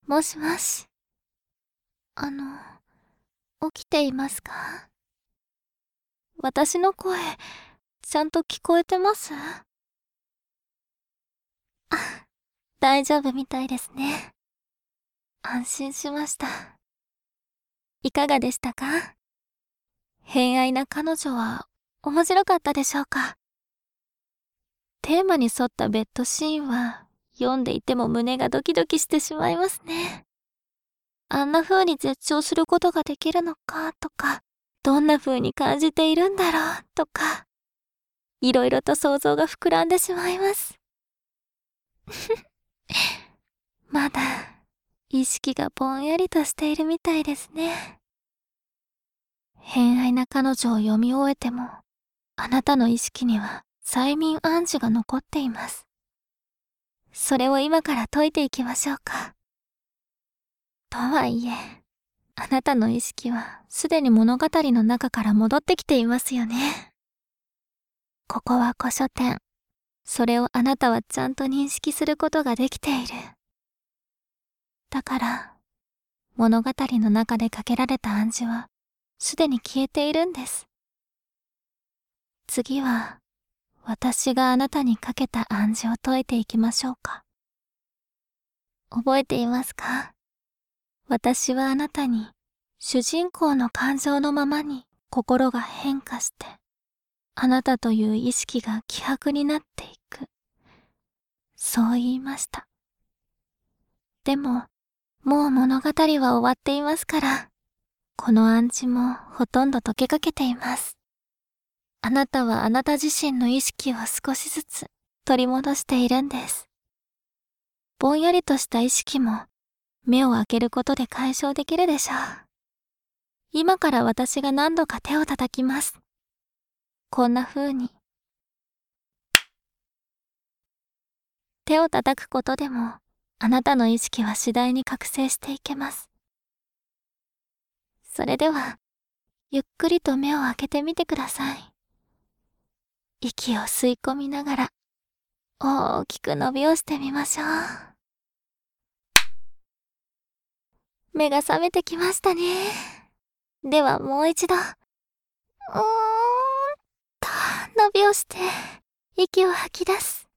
もしもし。起きていますか？私の声、ちゃんと聞こえてます？大丈夫みたいですね。安心しました。いかがでしたか？偏愛な彼女は面白かったでしょうか？テーマに沿ったベッドシーンは読んでいても胸がドキドキしてしまいますね。あんな風に絶頂することができるのかとか、どんな風に感じているんだろうとか、いろいろと想像が膨らんでしまいます。まだ意識がぼんやりとしているみたいですね。偏愛な彼女を読み終えても、あなたの意識には催眠暗示が残っています。それを今から解いていきましょうか。とはいえ、あなたの意識はすでに物語の中から戻ってきていますよね。ここは古書店。それをあなたはちゃんと認識することができている。だから、物語の中でかけられた暗示はすでに消えているんです。次は、私があなたにかけた暗示を解いていきましょうか。覚えていますか？私はあなたに主人公の感情のままに心が変化して、あなたという意識が希薄になっていく。そう言いました。でも、もう物語は終わっていますから、この暗示もほとんど解けかけています。あなたはあなた自身の意識を少しずつ取り戻しているんです。ぼんやりとした意識も目を開けることで解消できるでしょう。今から私が何度か手を叩きます。こんな風に。手を叩くことでもあなたの意識は次第に覚醒していけます。それでは、ゆっくりと目を開けてみてください。息を吸い込みながら大きく伸びをしてみましょう。目が覚めてきましたね。ではもう一度。と伸びをして息を吐き出す。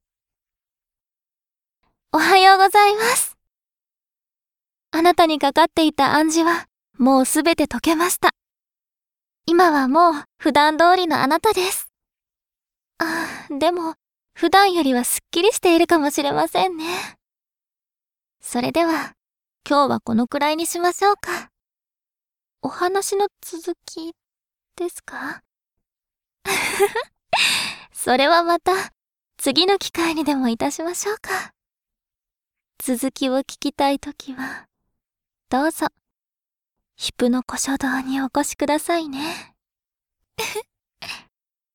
おはようございます。あなたにかかっていた暗示はもうすべて解けました。今はもう普段通りのあなたです。でも普段よりはすっきりしているかもしれませんね。それでは今日はこのくらいにしましょうか。お話の続きですか？それはまた次の機会にでもいたしましょうか。続きを聞きたいときはどうぞヒプノ古書堂にお越しくださいね。